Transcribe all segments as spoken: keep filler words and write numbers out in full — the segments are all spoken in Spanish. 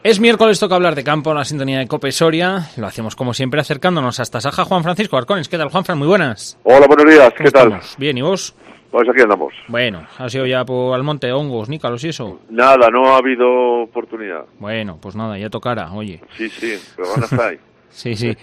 Es miércoles, toca hablar de campo en la sintonía de COPE Soria. Lo hacemos como siempre acercándonos hasta Saja. Juan Francisco Arcones, ¿qué tal, Juanfran? Muy buenas. Hola, buenos días, ¿qué tal? Estamos? Bien, ¿y vos? Pues aquí andamos. Bueno, ¿has ido ya por al monte, hongos, nícalos y eso? Nada, no ha habido oportunidad. Bueno, pues nada, ya tocará, oye. Sí, sí, pero van a estar ahí. Sí, sí.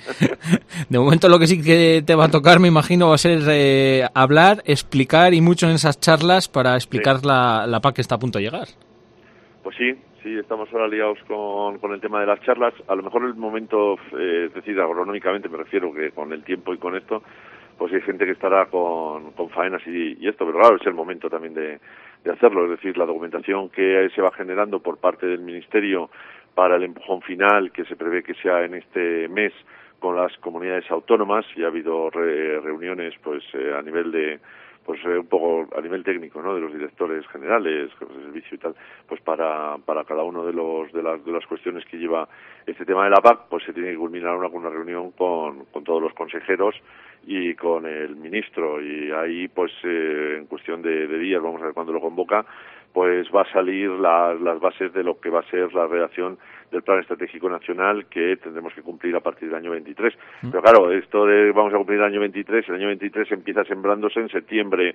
De momento lo que sí que te va a tocar, me imagino, va a ser eh, hablar, explicar y mucho en esas charlas para explicar sí. la, la P A C que está a punto de llegar. Pues sí, sí, estamos ahora liados con, con el tema de las charlas. A lo mejor el momento, eh, es decir, agronómicamente me refiero que con el tiempo y con esto, pues hay gente que estará con, con faenas y, y esto, pero claro, es el momento también de, de hacerlo. Es decir, la documentación que se va generando por parte del Ministerio para el empujón final, que se prevé que sea en este mes con las comunidades autónomas, y ha habido re, reuniones pues eh, a nivel de pues eh, un poco a nivel técnico, ¿no?, de los directores generales, jefes de servicio y tal, pues para para cada uno de los de las de las cuestiones que lleva este tema de la P A C, pues se tiene que culminar una con una reunión con con todos los consejeros y con el ministro, y ahí pues eh, en cuestión de, de días, vamos a ver cuándo lo convoca, pues va a salir la, las bases de lo que va a ser la redacción del Plan Estratégico Nacional que tendremos que cumplir a partir del año veintitrés. Mm. Pero claro, esto de vamos a cumplir el año veintitrés, el año veintitrés empieza sembrándose en septiembre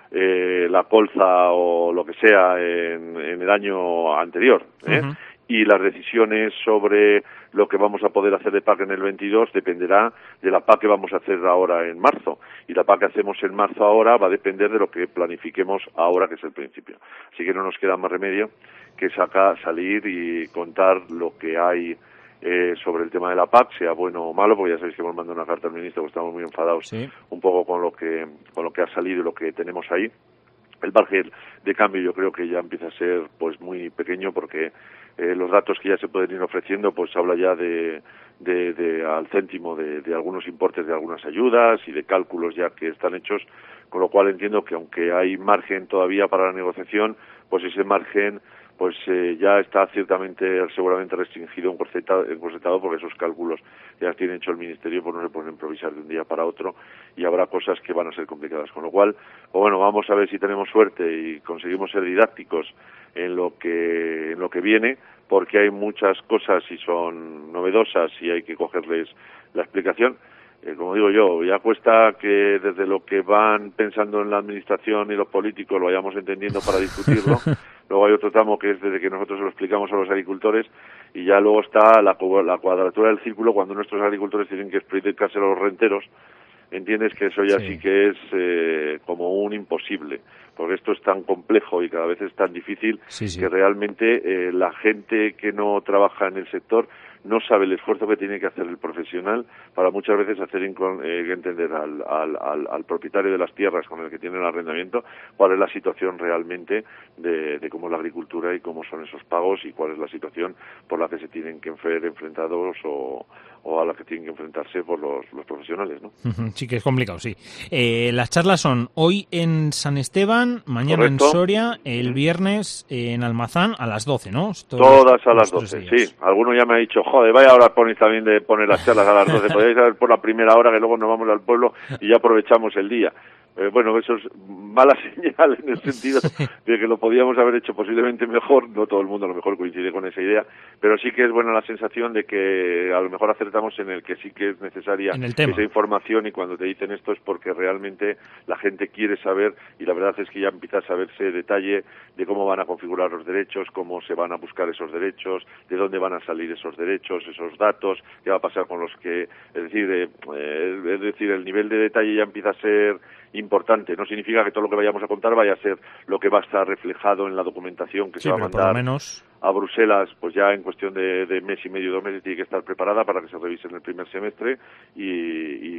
eh, la colza o lo que sea en, en el año anterior, ¿eh? Uh-huh. Y las decisiones sobre lo que vamos a poder hacer de P A C en el veintidós dependerá de la P A C que vamos a hacer ahora en marzo. Y la P A C que hacemos en marzo ahora va a depender de lo que planifiquemos ahora, que es el principio. Así que no nos queda más remedio que saca, salir y contar lo que hay eh, sobre el tema de la P A C, sea bueno o malo, porque ya sabéis que hemos mandado una carta al ministro, porque estamos muy enfadados sí. un poco con lo que con lo que ha salido y lo que tenemos ahí. El margen de cambio yo creo que ya empieza a ser pues muy pequeño, porque eh, los datos que ya se pueden ir ofreciendo pues habla ya de, de, de al céntimo de, de algunos importes de algunas ayudas y de cálculos ya que están hechos, con lo cual entiendo que aunque hay margen todavía para la negociación, pues ese margen pues eh, ya está ciertamente, seguramente restringido, encorsetado, porque esos cálculos ya tiene hecho el Ministerio, pues no se pueden improvisar de un día para otro, y habrá cosas que van a ser complicadas. Con lo cual, pues bueno, vamos a ver si tenemos suerte y conseguimos ser didácticos en lo que en lo que viene, porque hay muchas cosas y son novedosas y hay que cogerles la explicación. Eh, como digo yo, ya cuesta que desde lo que van pensando en la administración y los políticos lo vayamos entendiendo para discutirlo. Luego hay otro tramo que es desde que nosotros lo explicamos a los agricultores, y ya luego está la, la cuadratura del círculo cuando nuestros agricultores tienen que explicarse a los renteros. Entiendes que eso ya sí, sí que es eh, como un imposible, porque esto es tan complejo y cada vez es tan difícil sí, sí. que realmente eh, la gente que no trabaja en el sector no sabe el esfuerzo que tiene que hacer el profesional para muchas veces hacer eh, entender al, al, al, al propietario de las tierras con el que tiene el arrendamiento cuál es la situación realmente de, de cómo es la agricultura y cómo son esos pagos y cuál es la situación por la que se tienen que ver enfrentados o, o a la que tienen que enfrentarse por los, los profesionales, ¿no? Sí que es complicado, sí. Eh, las charlas son hoy en San Esteban, mañana Correcto. en Soria, el viernes en Almazán a las doce, ¿no? Todos Todas a las doce, sí. Alguno ya me ha dicho, joder, vaya hora ponéis también de poner las charlas a las doce, podéis saber por la primera hora que luego nos vamos al pueblo y ya aprovechamos el día. Eh, bueno, eso es mala señal en el sentido de que lo podíamos haber hecho posiblemente mejor. No todo el mundo a lo mejor coincide con esa idea, pero sí que es buena la sensación de que a lo mejor acertamos en el que sí que es necesaria esa información, y cuando te dicen esto es porque realmente la gente quiere saber, y la verdad es que ya empieza a saberse detalle de cómo van a configurar los derechos, cómo se van a buscar esos derechos, de dónde van a salir esos derechos, esos datos, qué va a pasar con los que, es decir, eh, es decir, el nivel de detalle ya empieza a ser importante. No significa que todo lo que vayamos a contar vaya a ser lo que va a estar reflejado en la documentación que sí, se va a mandar menos... a Bruselas, pues ya en cuestión de, de mes y medio, dos meses, tiene que estar preparada para que se revise en el primer semestre y, y,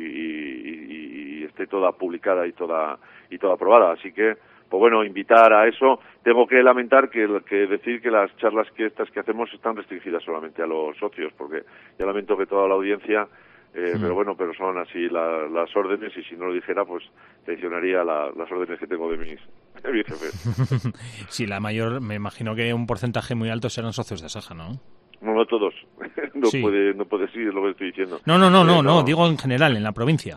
y, y esté toda publicada y toda y toda aprobada. Así que, pues bueno, invitar a eso. Tengo que lamentar que, que decir que las charlas que estas que hacemos están restringidas solamente a los socios, porque ya lamento que toda la audiencia Eh, mm. Pero bueno, pero son así la, las órdenes, y si no lo dijera, pues traicionaría la, las órdenes que tengo de mis, de mis jefes. Sí, la mayor, me imagino que un porcentaje muy alto serán socios de Saja, ¿no? No, no todos. No sí. puede, no puede ser lo que estoy diciendo. No, no, no, no, eh, no, no, digo en general, en la provincia.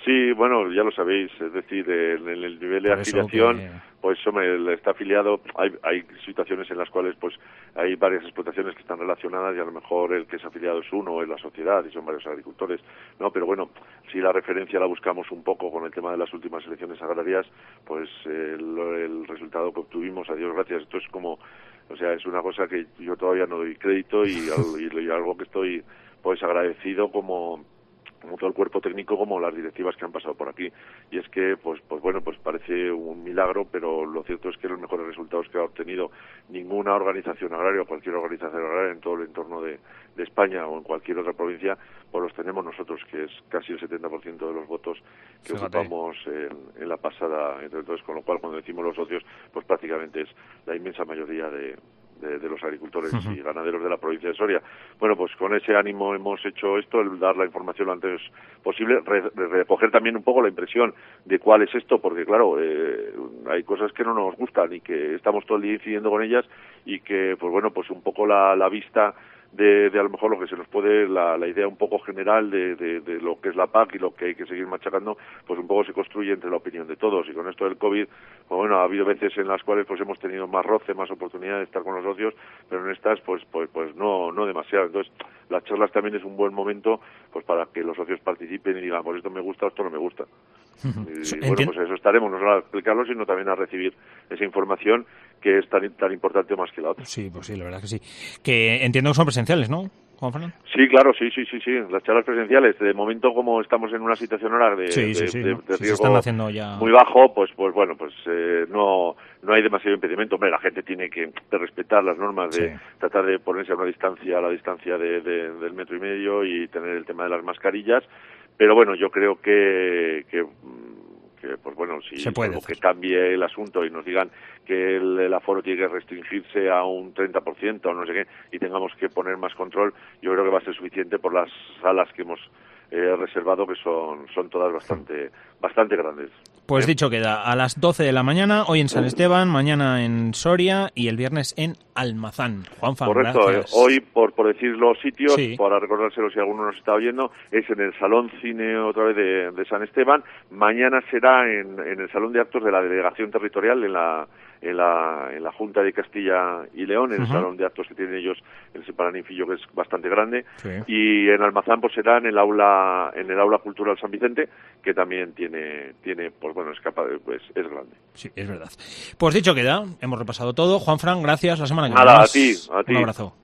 Sí, bueno, ya lo sabéis, es decir, en el nivel de Por eso afiliación, que- pues hombre, está afiliado, hay, hay situaciones en las cuales pues hay varias explotaciones que están relacionadas y a lo mejor el que es afiliado es uno, es la sociedad y son varios agricultores, ¿no? Pero bueno, si la referencia la buscamos un poco con el tema de las últimas elecciones agrarias, pues eh, el, el resultado que obtuvimos, a Dios gracias, esto es como, o sea, es una cosa que yo todavía no doy crédito y, y, y algo que estoy pues agradecido como como todo el cuerpo técnico, como las directivas que han pasado por aquí. Y es que, pues, pues bueno, pues parece un milagro, pero lo cierto es que los mejores resultados que ha obtenido ninguna organización agraria o cualquier organización agraria en todo el entorno de, de España o en cualquier otra provincia, pues los tenemos nosotros, que es casi el setenta por ciento de los votos que Fíjate. ocupamos en, en la pasada. Entonces, con lo cual, cuando decimos los socios, pues prácticamente es la inmensa mayoría de De, de los agricultores uh-huh. y ganaderos de la provincia de Soria. Bueno, pues con ese ánimo hemos hecho esto, el dar la información lo antes posible, re, recoger también un poco la impresión de cuál es esto, porque claro, eh, hay cosas que no nos gustan y que estamos todo el día incidiendo con ellas y que, pues bueno, pues un poco la, la vista de, de a lo mejor lo que se nos puede, la, la idea un poco general de, de, de lo que es la P A C y lo que hay que seguir machacando, pues un poco se construye entre la opinión de todos. Y con esto del COVID, pues bueno, ha habido veces en las cuales pues hemos tenido más roce, más oportunidad de estar con los socios, pero en estas pues pues pues no no demasiado. Entonces, las charlas también es un buen momento pues para que los socios participen y digan, pues esto me gusta, esto no me gusta. Y bueno, pues eso estaremos, no solo a explicarlo, sino también a recibir esa información que es tan tan importante más que la otra. Sí, pues sí, la verdad que sí. Que entiendo que son presenciales, ¿no, Juan Fernando? Sí, claro, sí, sí, sí, sí. Las charlas presenciales, de momento como estamos en una situación ahora de, sí, de, sí, sí, de, ¿no? de sí, riesgo ya... muy bajo, pues pues bueno, pues eh, no no hay demasiado impedimento. Hombre, la gente tiene que de respetar las normas, de sí. tratar de ponerse a una distancia, a la distancia de, de, del metro y medio y tener el tema de las mascarillas. Pero bueno, yo creo que... que que pues bueno, si se puede que cambie el asunto y nos digan que el, el aforo tiene que restringirse a un treinta por ciento o no sé qué y tengamos que poner más control, yo creo que va a ser suficiente por las salas que hemos eh, reservado, que son son todas bastante bastante grandes. Pues dicho queda, a las doce de la mañana, hoy en San Esteban, mañana en Soria y el viernes en Almazán. Juanfa, correcto, gracias. Eh, hoy, por, por decir los sitios, sí. para recordárselo si alguno nos está oyendo, es en el Salón Cine otra vez de, de San Esteban. Mañana será en, en el Salón de Actos de la Delegación Territorial, en la en la, en la Junta de Castilla y León, en uh-huh. el Salón de Actos que tienen ellos en el Separanifillo, que es bastante grande. Sí. Y en Almazán pues será en el aula en el aula cultural San Vicente, que también tiene, tiene pues bueno, es capaz de, pues es grande. Sí, es verdad. Pues dicho queda, hemos repasado todo. Juanfran, gracias. La semana que viene. Nada, a ti, a ti. Un abrazo.